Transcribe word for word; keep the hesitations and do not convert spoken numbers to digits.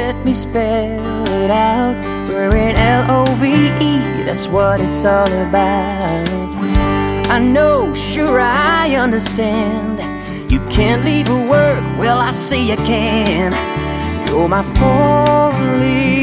let me spell it out. We're in L O V E, that's what it's all about. I know, sure I understand, you can't leave for work, well I say you can. You're my four-leaf